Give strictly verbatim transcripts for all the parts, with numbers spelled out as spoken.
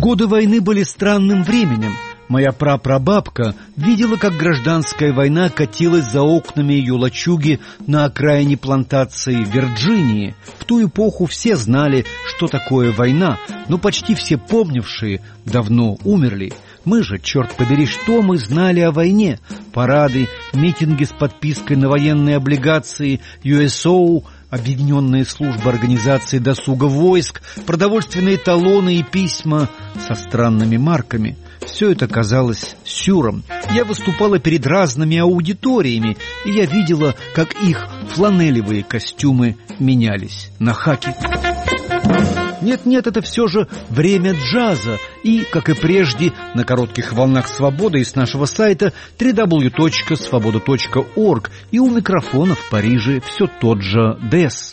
Годы войны были странным временем. Моя прапрабабка видела, как гражданская война катилась за окнами ее лачуги на окраине плантации в Вирджинии. В ту эпоху все знали, что такое война, но почти все помнившие давно умерли. Мы же, черт побери, что мы знали о войне? Парады, митинги с подпиской на военные облигации ю эс о, объединенные службы организации досуга войск, продовольственные талоны и письма со странными марками. Все это казалось сюром. Я выступала перед разными аудиториями, и я видела, как их фланелевые костюмы менялись на хаки. Нет-нет, это все же время джаза. И, как и прежде, на коротких волнах свободы из нашего сайта дабл ю дабл ю дабл ю точка свобода точка орг. И у микрофона в Париже все тот же Дэс.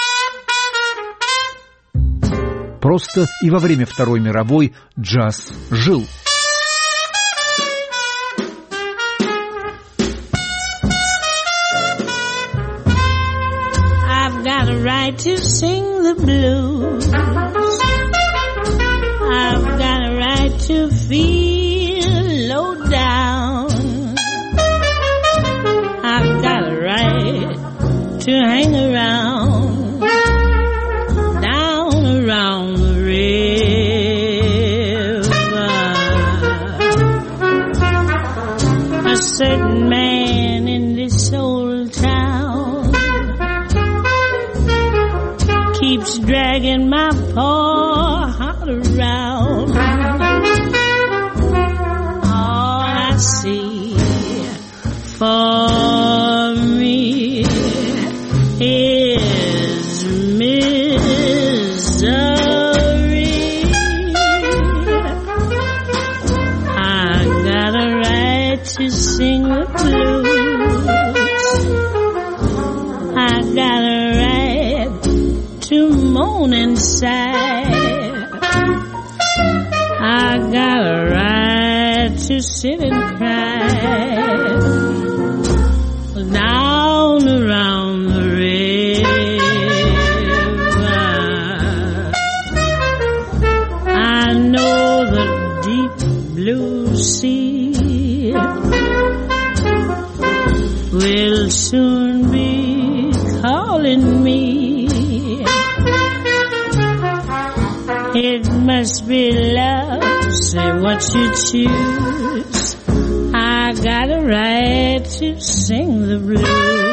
Просто и во время Второй мировой джаз жил. Got a right to sing the blues. I've got a right to feel low down. I've got a right to hang around, down around the river. A certain man in this old town keeps dragging my poor heart around. All I see for me is misery. I got a right to sing the blues. I got a right to moan and sigh. I got a right to sit and cry down around the river. I know the deep blue sea will soon be calling me. It must be love, say what you choose. I got a right to sing the blues.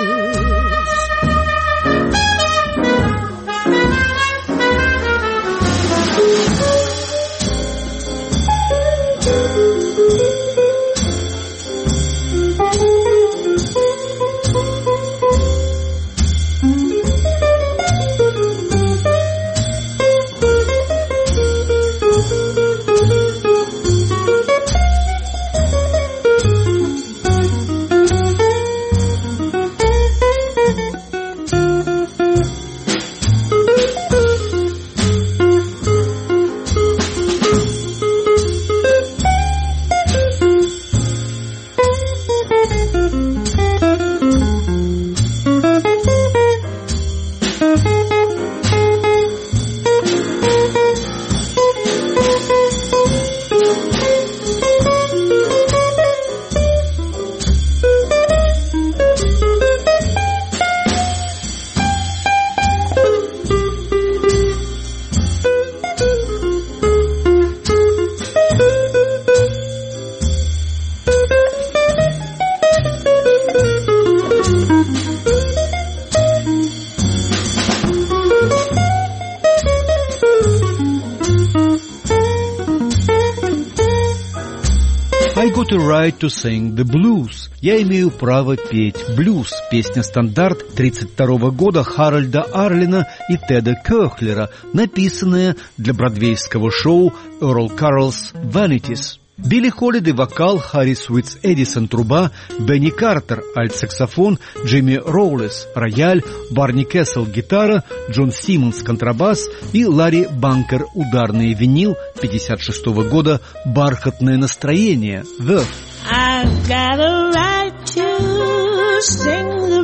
Right to sing the blues. Я имею право петь блюз. Песня-стандарт тридцать второго года Харальда Арлина и Теда Кёхлера, написанная для бродвейского шоу Earl Carroll's Vanities. Билли Холлиday — вокал, Харрис Уитс Эдисон — труба, Бенни Картер — альт-саксофон, Джимми Роулес — рояль, Барни Кессел — гитара, Джон Симмонс — контрабас и Ларри Банкер — ударный винил. пятьдесят шестого года «Бархатное настроение» The. I got a right to sing the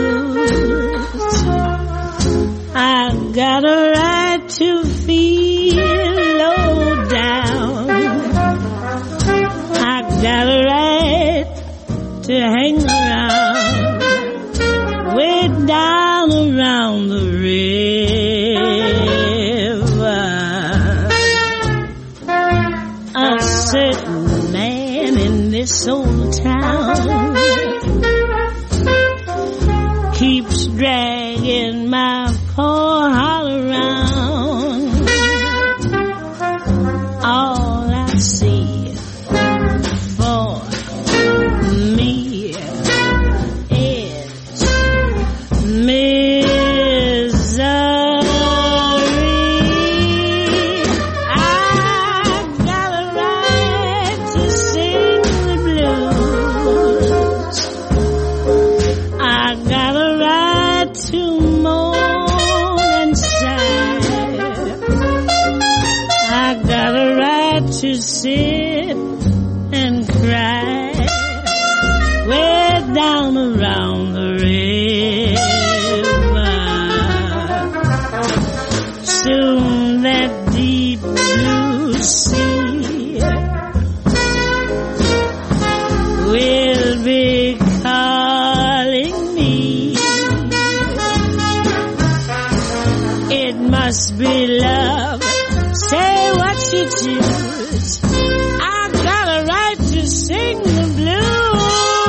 blues. I got a right to feel low down. keeps dragging my poor heart around. All I see for me is misery. I got a right to sing the blues. I got a right to moan and sigh. I got a right to sit and cry way down around the river. Soon that deep blue sea will be calling me. It must be love. Say what you choose. I got a right to sing the blues.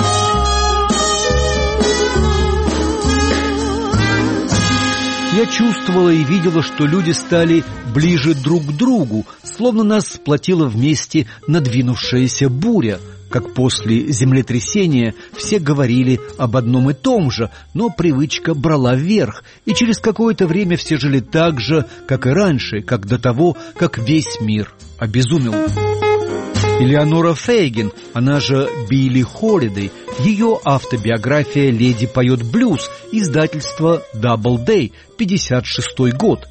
Я чувствовала и видела, что люди стали ближе друг к другу, словно нас сплотила вместе надвинувшаяся буря. Как после землетрясения все говорили об одном и том же, но привычка брала верх, и через какое-то время все жили так же, как и раньше, как до того, как весь мир обезумел. Элеонора Фейгин, она же Билли Холидей, ее автобиография «Леди поет блюз», издательство Doubleday, пятьдесят шестой год.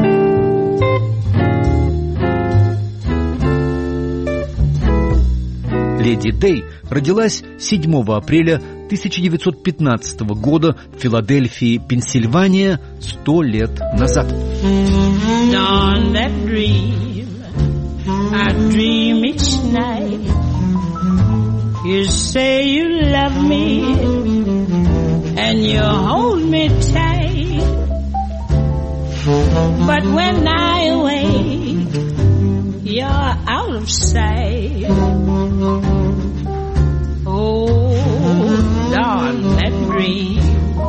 Леди Дэй родилась седьмого апреля тысяча девятьсот пятнадцатого года в Филадельфии, Пенсильвания, сто лет назад. Dawn that dream, I dream each night. You say you love me, and you hold me tight. But when I awake, you're out of sight. Oh, dawn that dream,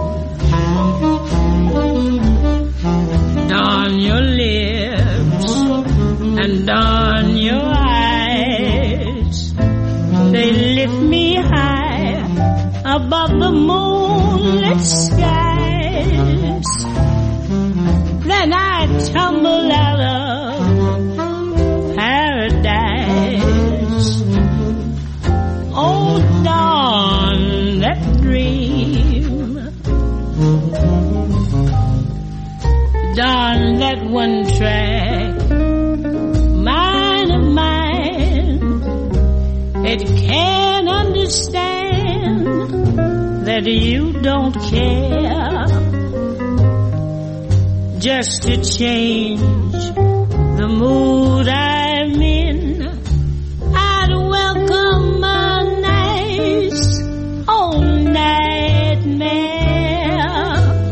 dawn your lips and dawn your eyes. They lift me high above the moonlit skies. Then I tumble out of paradise. Oh, dawn that dream, dawn that one track, mind of mine. It can't understand that you don't care. Just to change the mood I'm in, I'd welcome a nice old nightmare.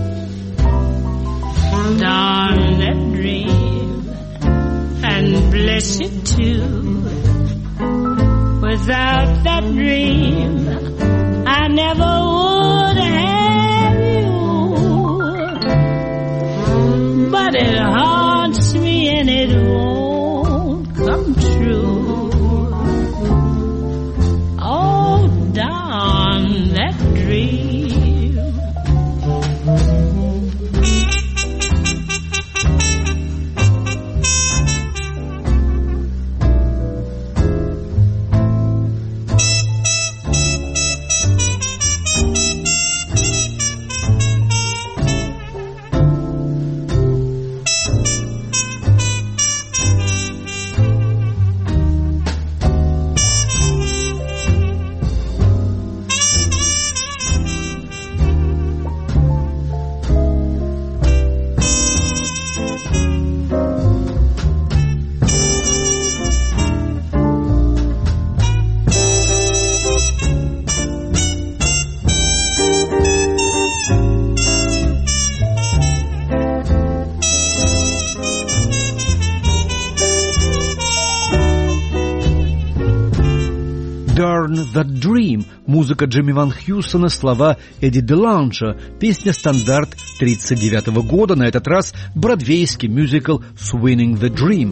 Dawn that dream, and bless it too. Without that dream, I never would have you. But it haunts me and it won't come true. Oh, dawn that dream. Darn That Dream музыка Джимми Ван Хьюсона, слова Эдди Деланжа, песня «Стандарт» тридцать девятого года, на этот раз бродвейский мюзикл «Swinging the Dream».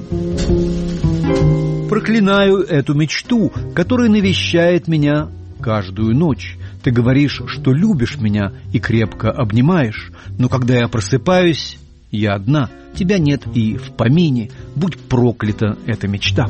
Проклинаю эту мечту, которая навещает меня каждую ночь. Ты говоришь, что любишь меня и крепко обнимаешь, но когда я просыпаюсь, я одна, тебя нет и в помине. Будь проклята эта мечта.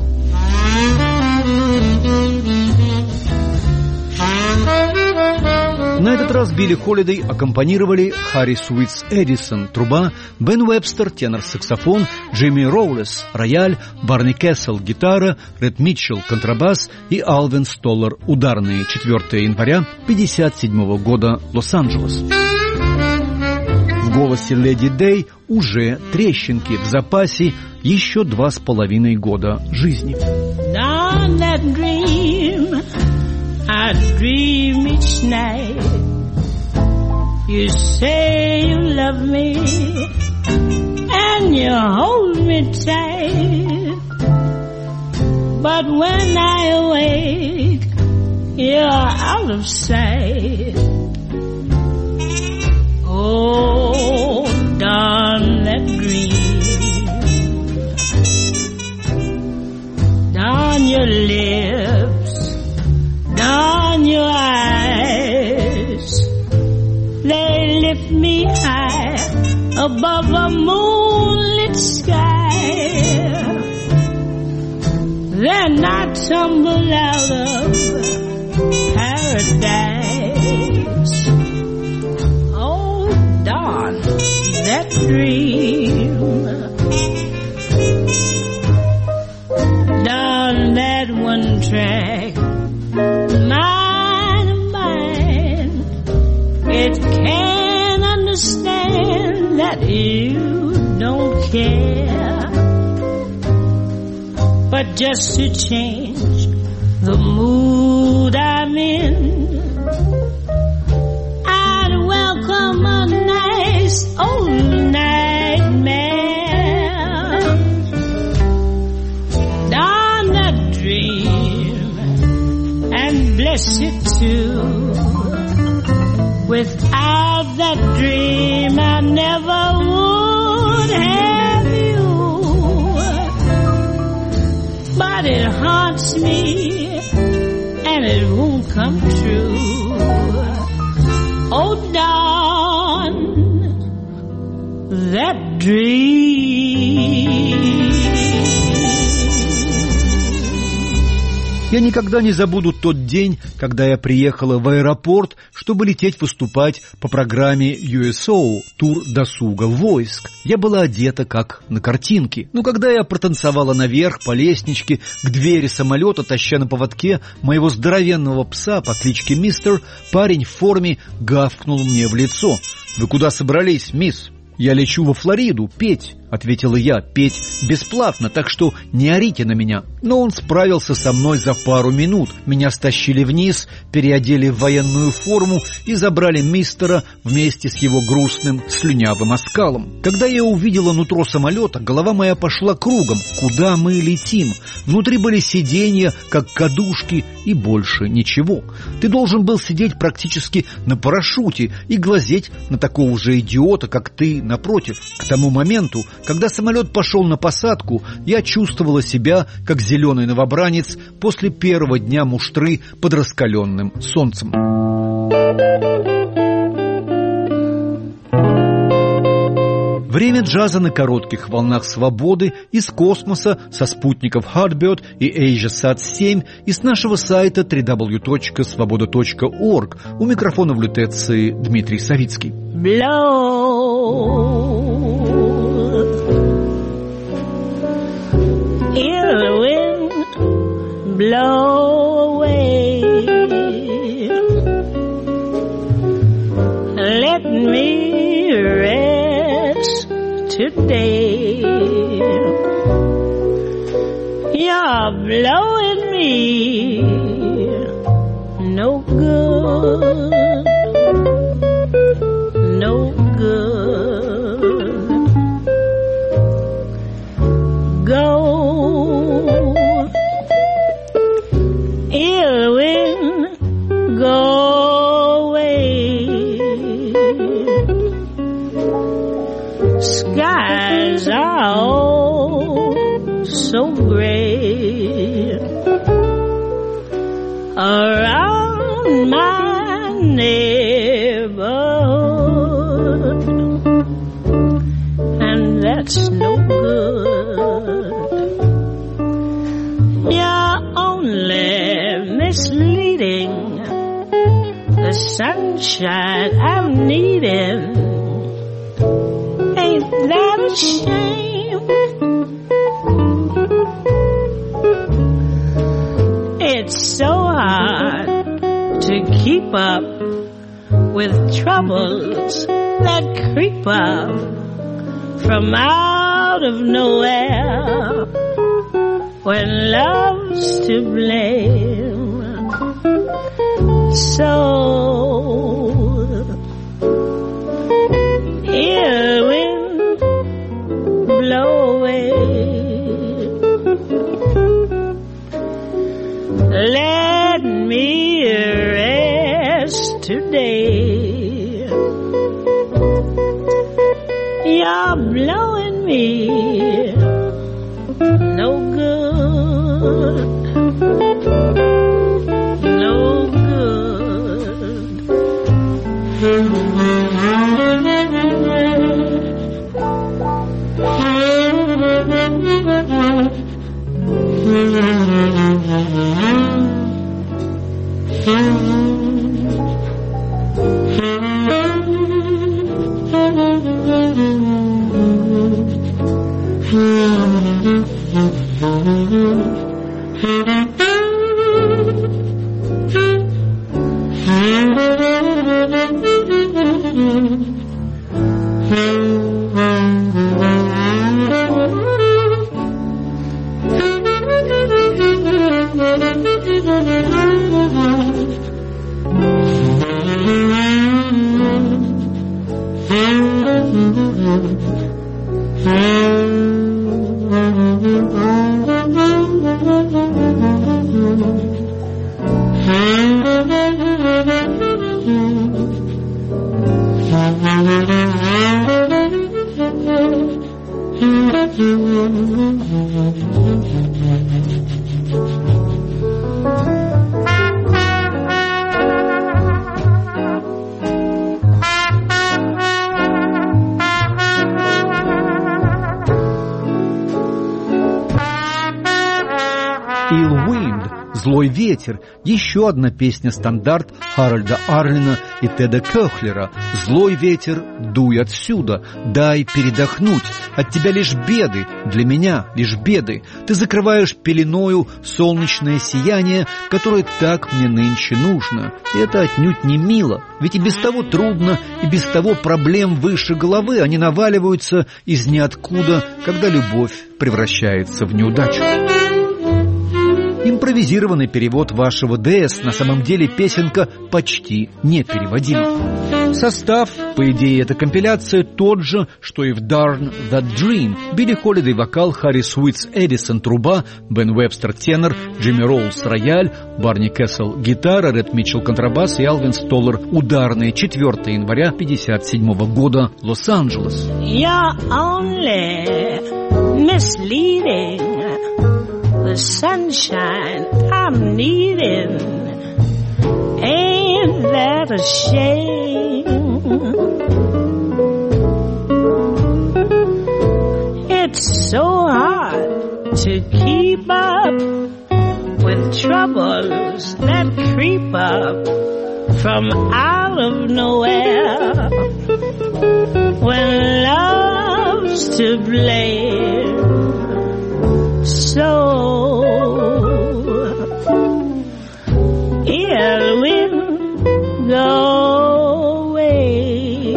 На этот раз Билли Холидей аккомпанировали Харри Суитс Эдисон, труба, Бен Уэбстер, тенор-саксофон, Джимми Роулес, рояль, Барни Кессел, гитара, Ред Митчелл, контрабас и Алвин Столлар, ударные. четвёртого января пятьдесят седьмого года, Лос-Анджелес. В голосе Леди Дэй уже трещинки, в запасе еще два с половиной года жизни. I dream each night. You say you love me and you hold me tight. But when I awake, you're out of sight. Oh, darn that dream. Darn your lips. On your eyes, they lift me high above a moonlit sky. Then I tumble out of paradise. Oh, darn that dream. Darn that one track. Mine, mine, it can't understand that you don't care. But just to change the mood I'm in, I'd welcome a nice old nightmare. Darn that dream, and bless it too. Without that dream, I never would have you. But it haunts me, and it won't come true. Oh, darn that dream. Я никогда не забуду тот день, когда я приехала в аэропорт, чтобы лететь выступать по программе ю эс о, тур досуга войск. Я была одета как на картинке. Но когда я протанцевала наверх по лестничке к двери самолета, таща на поводке моего здоровенного пса по кличке Мистер, парень в форме гавкнул мне в лицо. «Вы куда собрались, мисс?» «Я лечу во Флориду петь», — ответила я, — «петь бесплатно, так что не орите на меня». Но он справился со мной за пару минут. Меня стащили вниз, переодели в военную форму и забрали мистера вместе с его грустным слюнявым оскалом. Когда я увидела нутро самолета, голова моя пошла кругом. Куда мы летим? Внутри были сиденья, как кадушки, и больше ничего. Ты должен был сидеть практически на парашюте и глазеть на такого же идиота, как ты, напротив. К тому моменту, когда самолет пошел на посадку, я чувствовала себя, как зеленый новобранец после первого дня муштры под раскаленным солнцем. Время джаза на коротких волнах свободы из космоса со спутников Hardbird и AsiaSat семь и с нашего сайта дабл ю дабл ю дабл ю точка свобода точка орг. У микрофона в лютеции Дмитрий Савицкий. Ill wind, blow away. Let me rest today. You're blowing me no good, no good. Go. so gray around my neighborhood, and that's no good. You're only misleading the sunshine I'm needing. Ain't that a shame? It's so hard to keep up with troubles that creep up from out of nowhere when love's to blame. So here wind blow away, let me rest today. You're blowing me no good, no good. «Злой ветер» — еще одна песня-стандарт Харольда Арлина и Теда Кёхлера. «Злой ветер, дуй отсюда, дай передохнуть. От тебя лишь беды, для меня лишь беды. Ты закрываешь пеленою солнечное сияние, которое так мне нынче нужно. И это отнюдь не мило, ведь и без того трудно, и без того проблем выше головы. Они наваливаются из ниоткуда, когда любовь превращается в неудачу». Импровизированный перевод вашего ДС, на самом деле песенка почти непереводима. Состав, по идее, эта компиляция тот же, что и в Darn That Dream. Билли Холлидей вокал, Харрис Уитс Эдисон труба, Бен Вебстер тенор, Джимми Роулс рояль, Барни Кэссел гитара, Ред Митчелл контрабас и Алвин Столлар ударные. четвёртого января пятьдесят седьмого года, Лос-Анджелес. You're only misleading the sunshine I'm needing. Ain't that a shame? It's so hard to keep up with troubles that creep up from out of nowhere when love's to blame. So ill wind go away,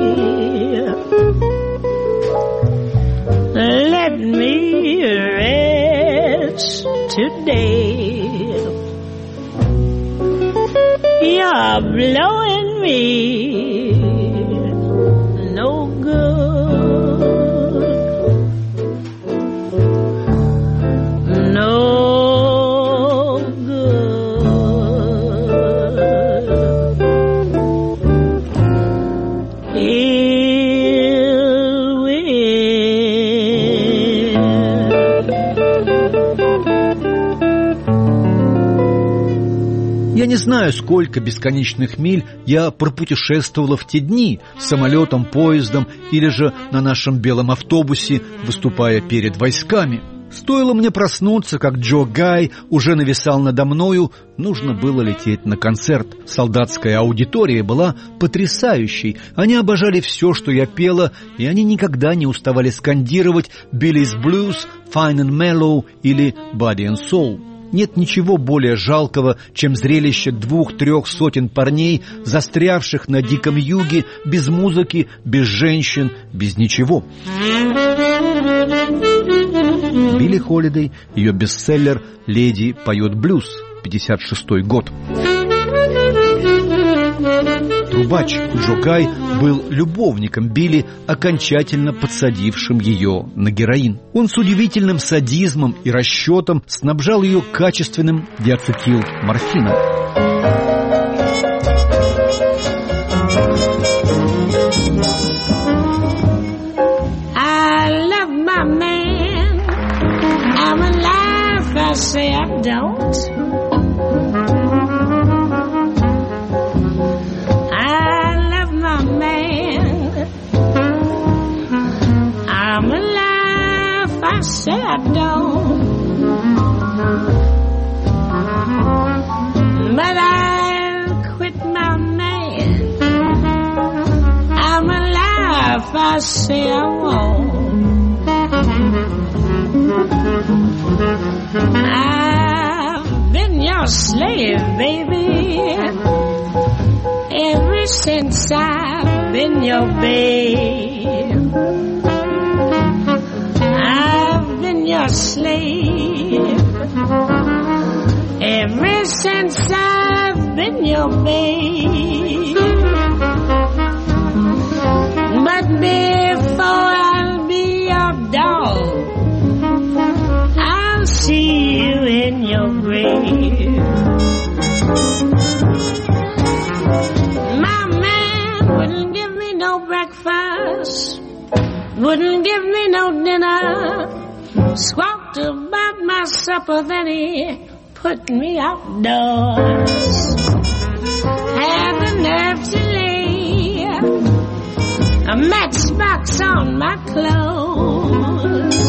let me rest today. You're blowing me no good, no good. Ill wind. не знаю, сколько бесконечных миль я пропутешествовала в те дни самолетом, поездом или же на нашем белом автобусе, выступая перед войсками. Стоило мне проснуться, как Джо Гай уже нависал надо мною, нужно было лететь на концерт. Солдатская аудитория была потрясающей, они обожали все, что я пела, и они никогда не уставали скандировать «Billy's Blues», «Fine and Mellow» или «Body and Soul». Нет ничего более жалкого, чем зрелище двух-трех сотен парней, застрявших на диком юге, без музыки, без женщин, без ничего. Билли Холидей, ее бестселлер «Леди поет блюз», пятьдесят шестой год. Трубач Джо Гай был любовником Билли, окончательно подсадившим ее на героин. Он с удивительным садизмом и расчетом снабжал ее качественным диацетилморфином. Say I don't. I love my man. I'm alive. I say I don't. But I'll quit my man. I'm alive. I say I won't. I've been your slave, baby, ever since I've been your babe. I've been your slave ever since I've been your babe. But before I'll be your dog, see you in your grave. My man wouldn't give me no breakfast, wouldn't give me no dinner, squawked about my supper, then he put me outdoors. Had the nerve to lay a matchbox on my clothes.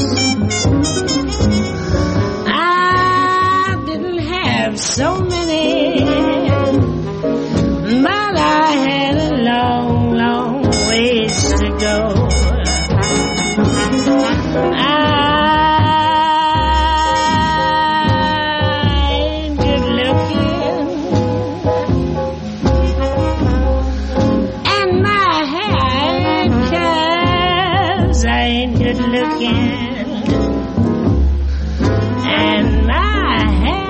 So many, but I had a long, long ways to go. I ain't good looking, and my hair ain't curls. I ain't good looking, and my hair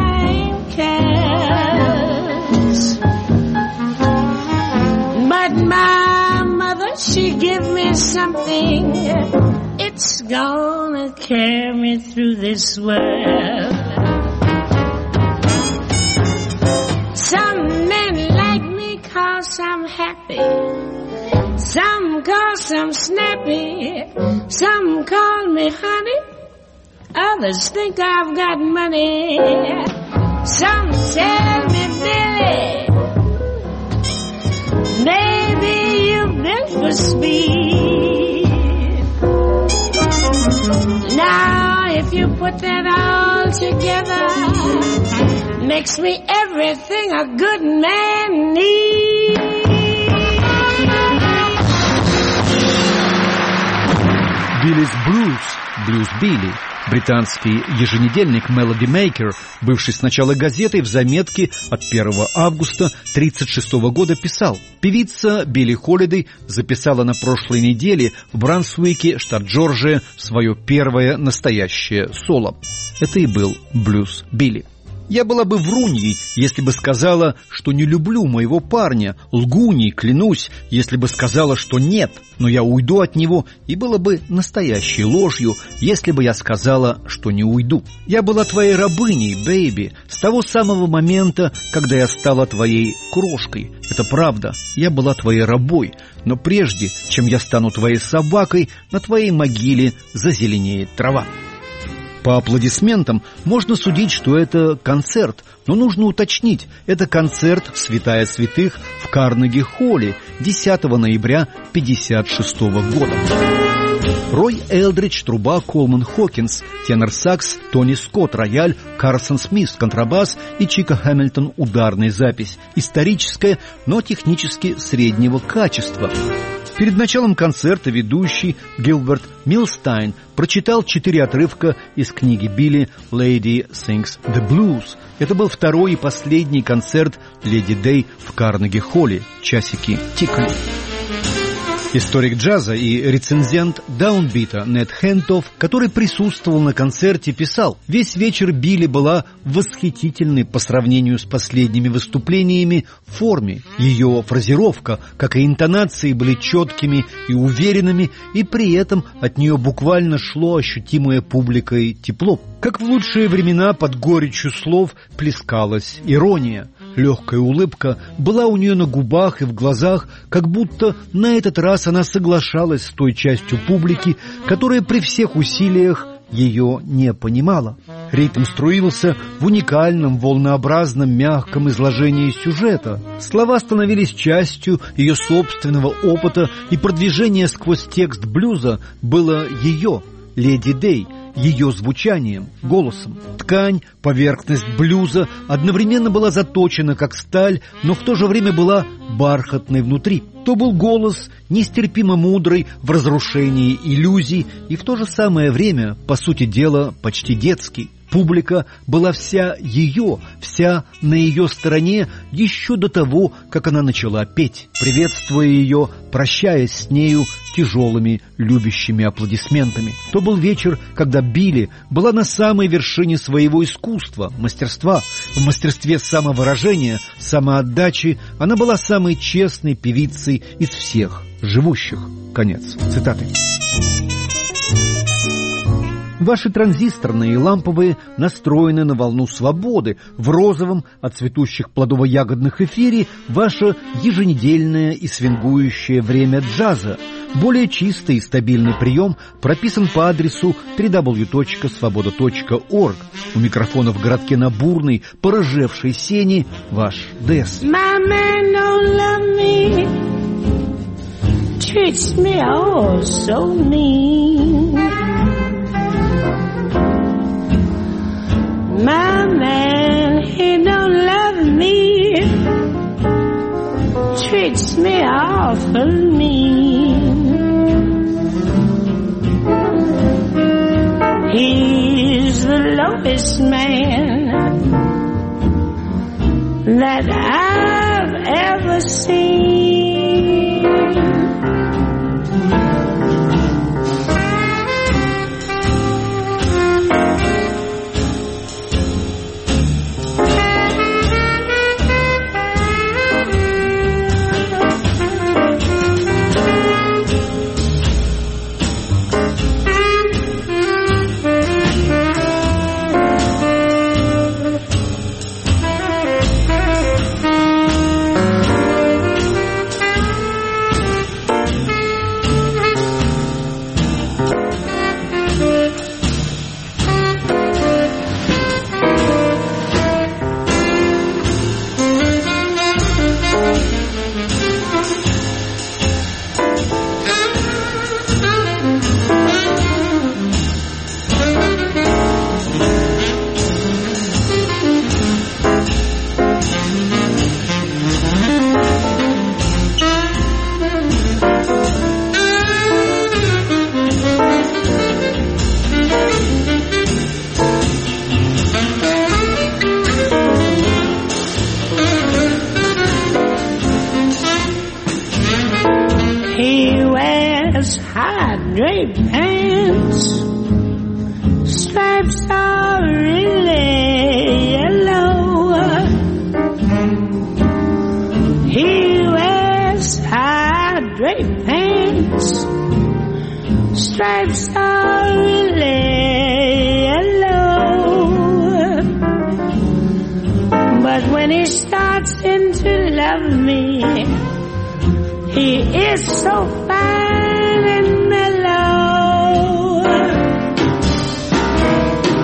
but my mother, she give me something, it's gonna carry me through this world. Some men like me cause I'm happy, some cause I'm snappy, some call me honey, others think I've got money. Some tell me, Billy, maybe you've been for speed. Now, if you put that all together, makes me everything a good man needs. Billy's Blues, Blues Billy. Британский еженедельник Melody Maker, бывший сначала газетой, в заметке от первого августа тридцать шестого года писал: певица Билли Холидей записала на прошлой неделе в Брансуике, штат Джорджия, свое первое настоящее соло. Это и был Блюз Билли. Я была бы вруньей, если бы сказала, что не люблю моего парня, лгуней, клянусь, если бы сказала, что нет, но я уйду от него, и было бы настоящей ложью, если бы я сказала, что не уйду. Я была твоей рабыней, бэйби, с того самого момента, когда я стала твоей крошкой. Это правда, я была твоей рабой, но прежде, чем я стану твоей собакой, на твоей могиле зазеленеет трава. По аплодисментам можно судить, что это концерт, но нужно уточнить, это концерт «Святая святых» в Карнеги-холле десятого ноября пятьдесят шестого года. Рой Элдридж, труба, Колман Хокинс, тенор-сакс, Тони Скотт, рояль, Карсон Смит, контрабас и Чика Хэмилтон, ударная запись. Историческая, но технически среднего качества. Перед началом концерта ведущий Гилберт Милстайн прочитал четыре отрывка из книги Билли «Lady Sings the Blues». Это был второй и последний концерт Леди Дэй в Карнеги-холле. Часики тикали. Историк джаза и рецензент даунбита Нед Хентов, который присутствовал на концерте, писал: «Весь вечер Билли была восхитительной по сравнению с последними выступлениями в форме. Ее фразировка, как и интонации, были четкими и уверенными, и при этом от нее буквально шло ощутимое публикой тепло. Как в лучшие времена под горечью слов плескалась ирония. Легкая улыбка была у нее на губах и в глазах, как будто на этот раз она соглашалась с той частью публики, которая при всех усилиях ее не понимала. Ритм струился в уникальном, волнообразном, мягком изложении сюжета. Слова становились частью ее собственного опыта, и продвижение сквозь текст блюза было ее, Леди Дэй, ее звучанием, голосом. Ткань, поверхность блюза одновременно была заточена как сталь, но в то же время была бархатной внутри. То был голос, нестерпимо мудрый в разрушении иллюзий, и в то же самое время, по сути дела, почти детский. Публика была вся ее, вся на ее стороне еще до того, как она начала петь, приветствуя ее, прощаясь с нею тяжелыми любящими аплодисментами. То был вечер, когда Билли была на самой вершине своего искусства, мастерства. В мастерстве самовыражения, самоотдачи она была самой честной певицей из всех живущих. Конец цитаты. Ваши транзисторные и ламповые настроены на волну свободы. В розовом от цветущих плодово-ягодных эфире ваше еженедельное и свингующее время джаза. Более чистый и стабильный прием прописан по адресу дабл ю дабл ю дабл ю точка свобода точка орг. У микрофона в городке на бурной, порыжевшей сене ваш Дэс. My man, he don't love me, treats me awful mean. He's the lowest man that I've ever seen. High-draped pants, stripes are really yellow. He wears high-draped pants, stripes are really yellow. But when he starts in to love me, he is so fine and mellow.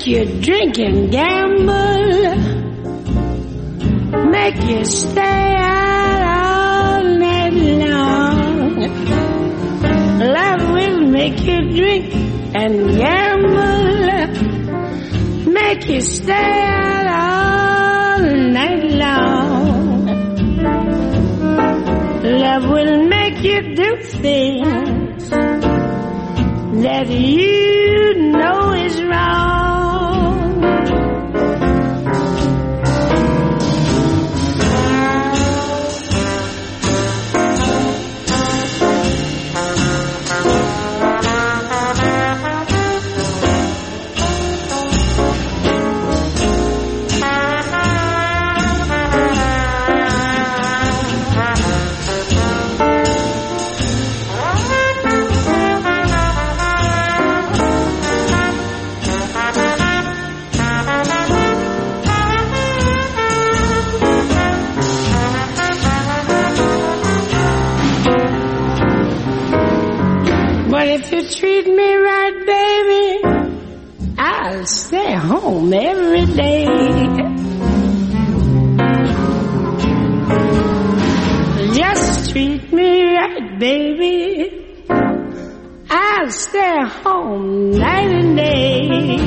you drink and gamble, make you stay out all night long. Love will make you drink and gamble, make you stay out all night long. Love will make you do things that you know is wrong. If you treat me right, baby, I'll stay home every day. Just treat me right, baby, I'll stay home night and day.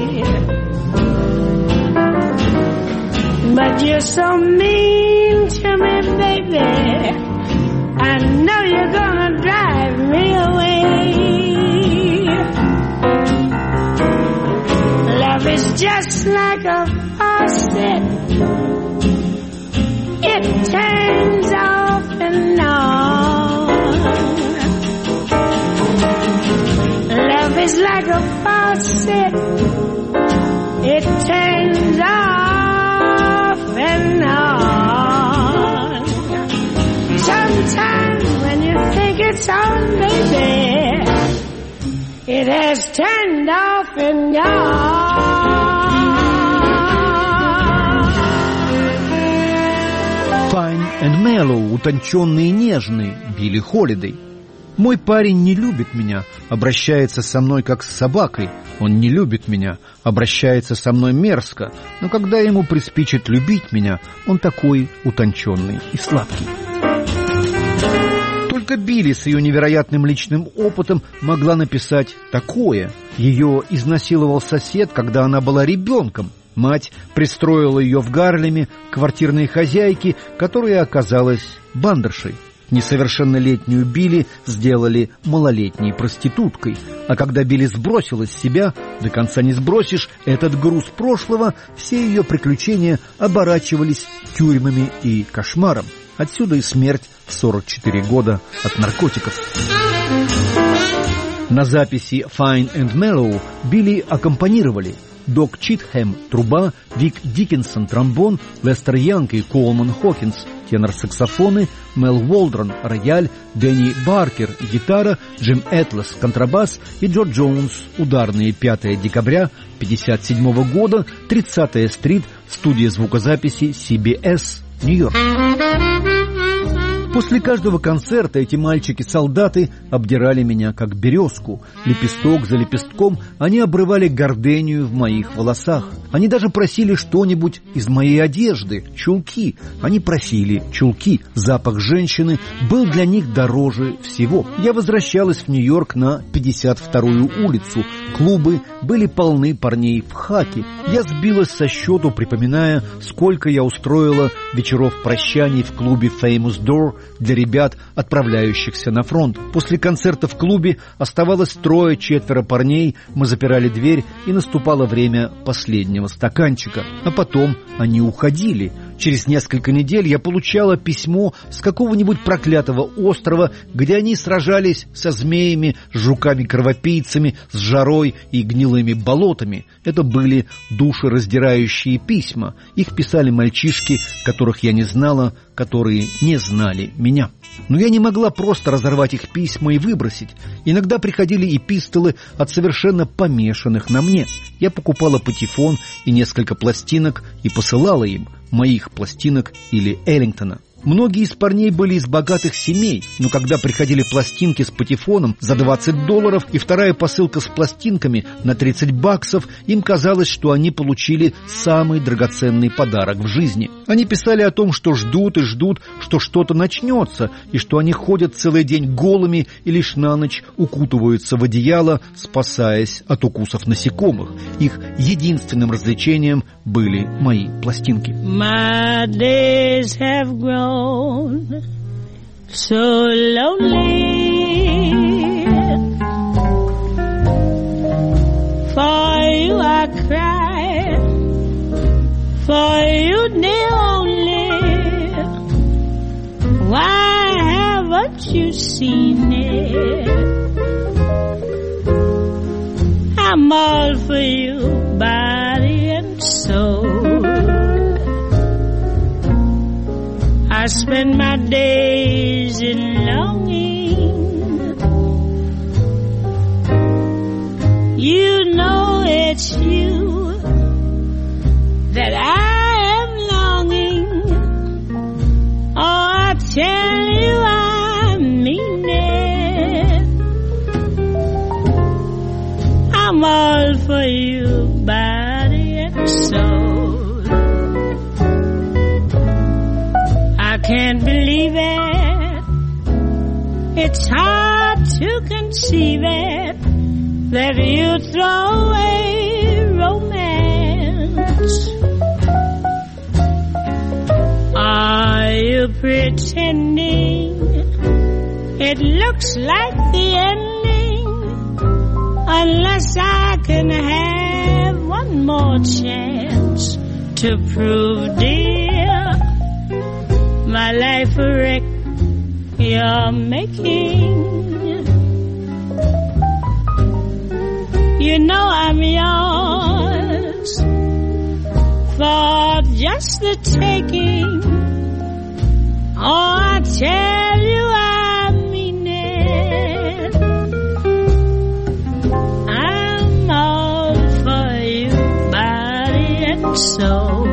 But you're so mean to me, baby, I know you're gonna drive me away. Love is just like a faucet, it turns off and on. Love is like a faucet, it turns off and on. Sometimes when you think it's on, baby, it has turned off and gone. Fine and Mellow, утонченный и нежный, Билли Холидей. Мой парень не любит меня, обращается со мной как с собакой. Он не любит меня, обращается со мной мерзко, но когда ему приспичит любить меня, он такой утонченный и сладкий. Только Билли с ее невероятным личным опытом могла написать такое. Ее изнасиловал сосед, когда она была ребенком. Мать пристроила ее в Гарлеме к квартирной хозяйке, которая оказалась бандершей. Несовершеннолетнюю Билли сделали малолетней проституткой. А когда Билли сбросила с себя, до конца не сбросишь, этот груз прошлого, все ее приключения оборачивались тюрьмами и кошмаром. Отсюда и смерть в сорок четыре года от наркотиков. На записи Fine and Mellow Билли аккомпанировали Док Читхэм – труба, Вик Диккенсон – тромбон, Лестер Янг и Колман Хокинс – тенор-саксофоны, Мел Уолдрон – рояль, Дэнни Баркер – гитара, Джим Этлас – контрабас и Джо Джонс – ударные. Пятое декабря пятьдесят седьмого года, тридцатая стрит, студия звукозаписи си би эс, Нью-Йорк. После каждого концерта эти мальчики-солдаты обдирали меня как березку. Лепесток за лепестком они обрывали гордению в моих волосах. Они даже просили что-нибудь из моей одежды, чулки. Они просили чулки. Запах женщины был для них дороже всего. Я возвращалась в Нью-Йорк на пятьдесят вторую улицу. Клубы были полны парней в хаке. Я сбилась со счету, припоминая, сколько я устроила вечеров прощаний в клубе Famous Door для ребят, отправляющихся на фронт. После концерта в клубе оставалось трое-четверо парней, мы запирали дверь, и наступало время последнего стаканчика. А потом они уходили. Через несколько недель я получала письмо с какого-нибудь проклятого острова, где они сражались со змеями, с жуками-кровопийцами, с жарой и гнилыми болотами. Это были душераздирающие письма. Их писали мальчишки, которых я не знала, которые не знали меня. Но я не могла просто разорвать их письма и выбросить. Иногда приходили эпистолы от совершенно помешанных на мне. Я покупала патефон и несколько пластинок и посылала им, моих пластинок или Эллингтона. Многие из парней были из богатых семей, но когда приходили пластинки с патефоном за двадцать долларов и вторая посылка с пластинками на тридцать баксов, им казалось, что они получили самый драгоценный подарок в жизни. Они писали о том, что ждут и ждут, что что-то начнется, и что они ходят целый день голыми и лишь на ночь укутываются в одеяло, спасаясь от укусов насекомых. Их единственным развлечением были мои пластинки. My days have grown so lonely. For you I cry, for you dear only. Why haven't you seen it? I'm all for you, body and soul. I spend my days in longing. You know it's you that I am longing. Oh, I tell you I mean it. I'm all for you, body and soul. I can't believe it. It's hard to conceive it that you throw away romance. Are you pretending it looks like the ending? Unless I can have one more chance to prove, dear, my life a wreck you're making. You know I'm yours for just the taking. Oh, I tell you I mean it. I'm all for you, body and soul.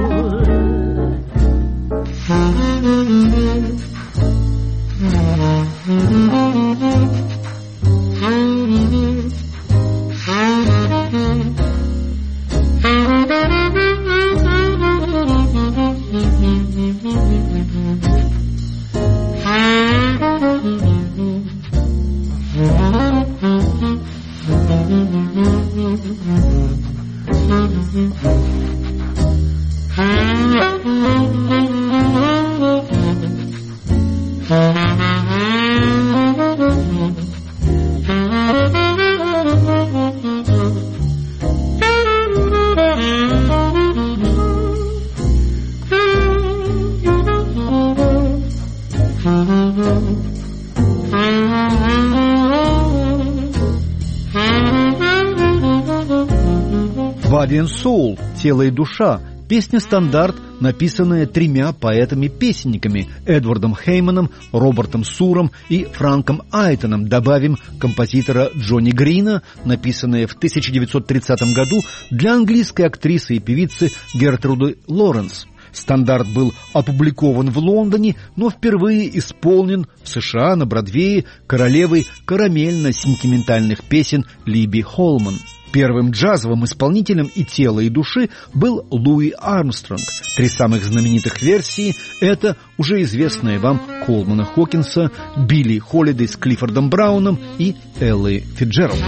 Body and Soul, тело и душа, песня-стандарт, написанная тремя поэтами-песенниками Эдвардом Хейманом, Робертом Суром и Франком Айтоном. Добавим композитора Джонни Грина, написанная в тысяча девятьсот тридцатом году для английской актрисы и певицы Гертруды Лоренс. Стандарт был опубликован в Лондоне, но впервые исполнен в США на Бродвее королевой карамельно-сентиментальных песен Либи Холман. Первым джазовым исполнителем и тела, и души был Луи Армстронг. Три самых знаменитых версии – это уже известная вам Колмана Хокинса, Билли Холидей с Клиффордом Брауном и Эллой Фицджеральд.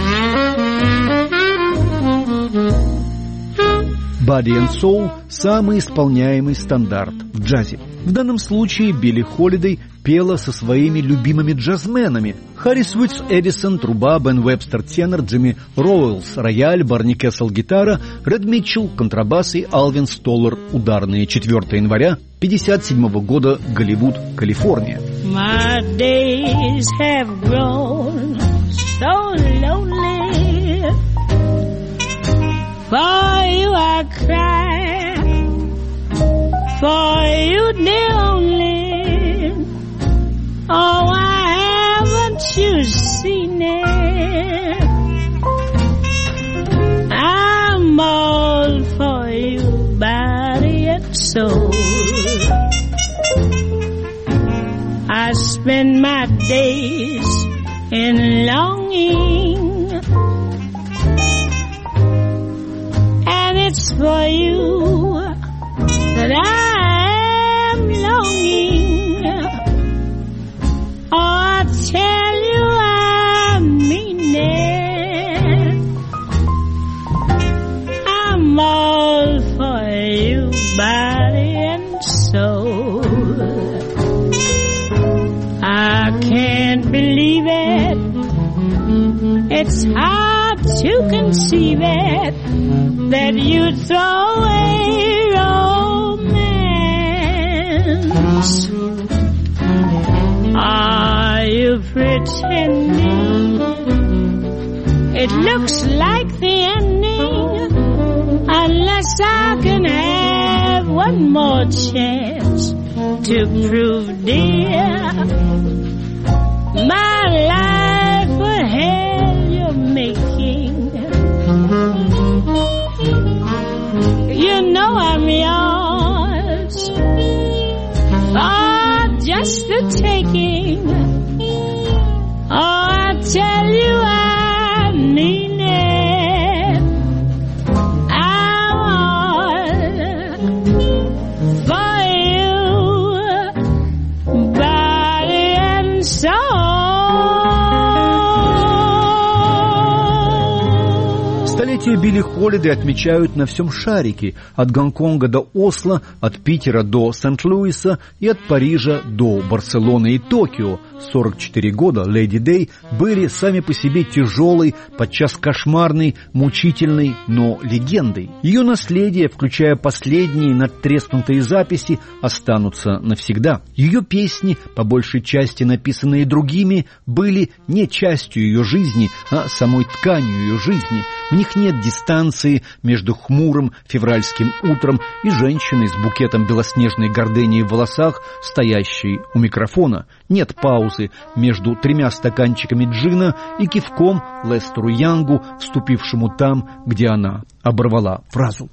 Body and Soul – самый исполняемый стандарт в джазе. В данном случае Билли Холидей пела со своими любимыми джазменами: Харрис Уитс Эдисон, труба, Бен Вебстер тенор, Джимми Роуэллс рояль, Барни Кессел гитара, Ред Митчелл контрабас и Алвин Столлар ударные. четвёртого января пятьдесят седьмого года, Голливуд, Калифорния. My days have grown so lonely. For you I cry, for you dear only. Oh, why haven't you seen it? I'm all for you, body and soul. spend my days in longing, and it's for you that I am longing. Oh, I tell you I mean it. I'm all for you, body and soul. I can't believe it. It's hard to conceive it that you'd throw away romance. Are you pretending? It looks like the ending, unless I can have one more chance to prove, dear, my life a hell you're making. You know I'm yours for just the taking. Oh, I tell you I mean it. I'm all for you, body and soul. Столетие Билли Холидей отмечают на всем шарике, от Гонконга до Осло, от Питера до Сент-Луиса и от Парижа до Барселоны и Токио. сорок четыре года Леди Дэй были сами по себе тяжелой, подчас кошмарной, мучительной, но легендой. Ее наследие, включая последние надтреснутые записи, останутся навсегда. Ее песни, по большей части написанные другими, были не частью ее жизни, а самой тканью ее жизни. В них нет дистанции между хмурым февральским утром и женщиной с букетом белоснежной гордыни в волосах, стоящей у микрофона. Нет паузы между тремя стаканчиками джина и кивком Лестеру Янгу, вступившему там, где она оборвала фразу.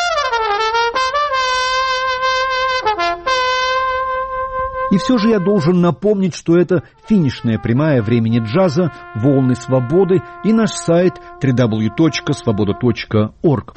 И все же я должен напомнить, что это финишная прямая времени джаза, волны свободы и наш сайт дабл ю дабл ю дабл ю точка свобода точка орг.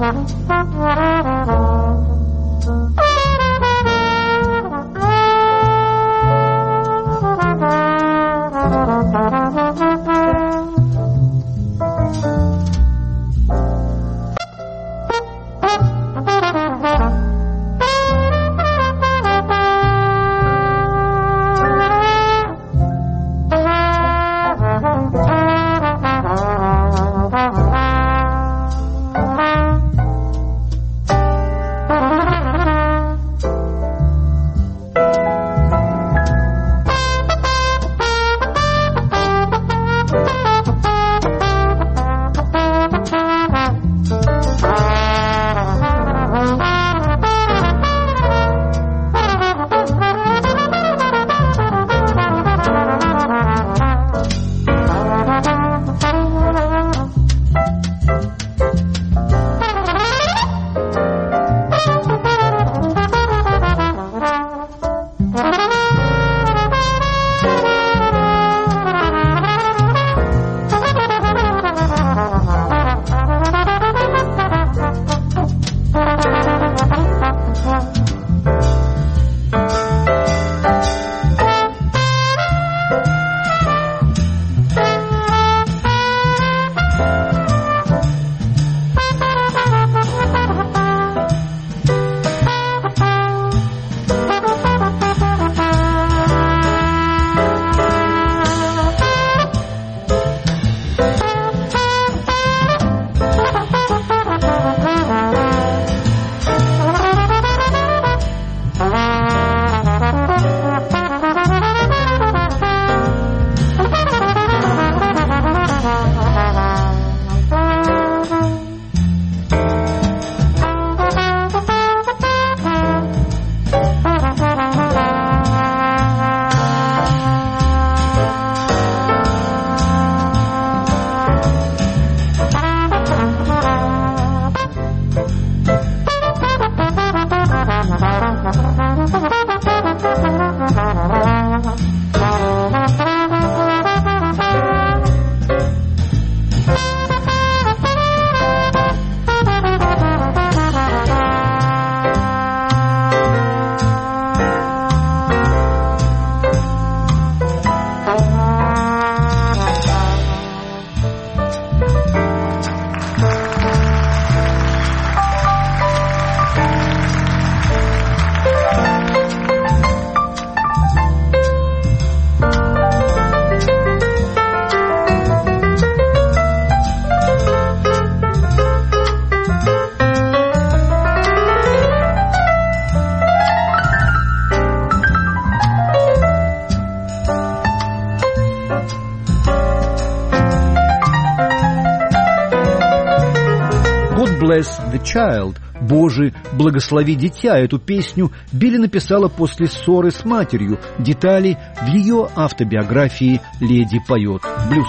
Bless the Child, Боже, благослови дитя. Эту песню Билли написала после ссоры с матерью. Детали в ее автобиографии «Леди поет блюз».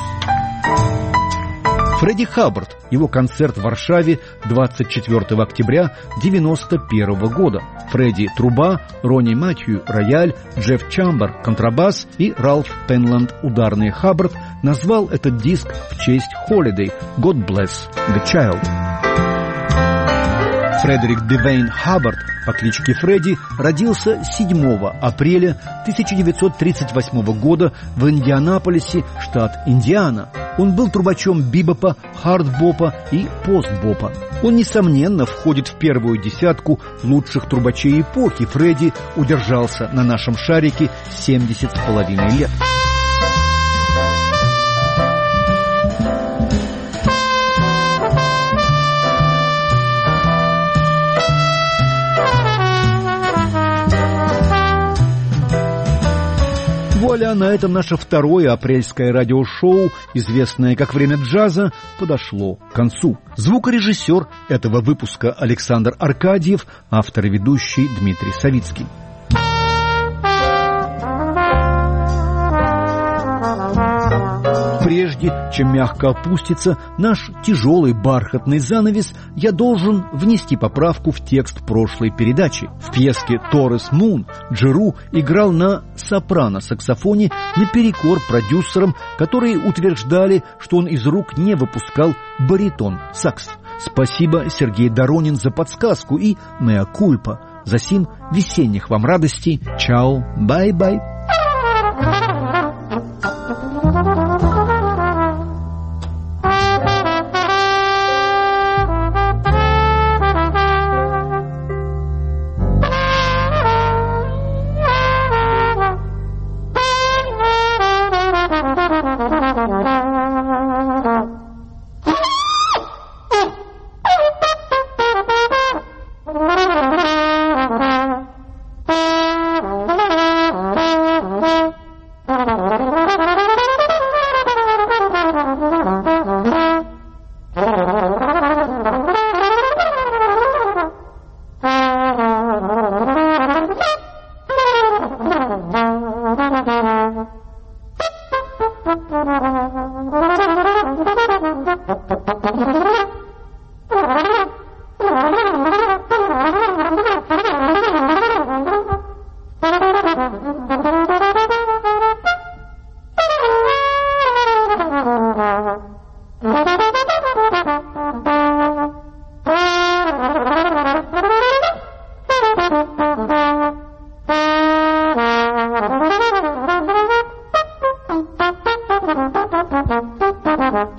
Фредди Хаббард. Его концерт в Варшаве двадцать четвёртого октября девяносто первого года. Фредди – труба, Ронни Матью – рояль, Джефф Чамбер – контрабас и Ральф Пенланд – ударный. Хаббард назвал этот диск в честь Holiday «God Bless the Child». Фредерик Девейн Хаббард по кличке Фредди родился седьмого апреля тысяча девятьсот тридцать восьмого года в Индианаполисе, штат Индиана. Он был трубачом бибопа, хардбопа и постбопа. Он, несомненно, входит в первую десятку лучших трубачей эпохи. Фредди удержался на нашем шарике семьдесят с половиной лет. Вуаля, на этом наше второе апрельское радиошоу, известное как «Время джаза», подошло к концу. Звукорежиссер этого выпуска Александр Аркадьев, автор и ведущий Дмитрий Савицкий. Прежде чем мягко опустится наш тяжелый бархатный занавес, я должен внести поправку в текст прошлой передачи. В пьеске «Торрес Мун» Джеру играл на сопрано-саксофоне наперекор продюсерам, которые утверждали, что он из рук не выпускал баритон-сакс. Спасибо, Сергей Доронин, за подсказку и «Меа кульпа». Засим весенних вам радостей. Чао, бай-бай.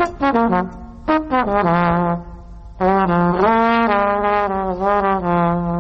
Thank you.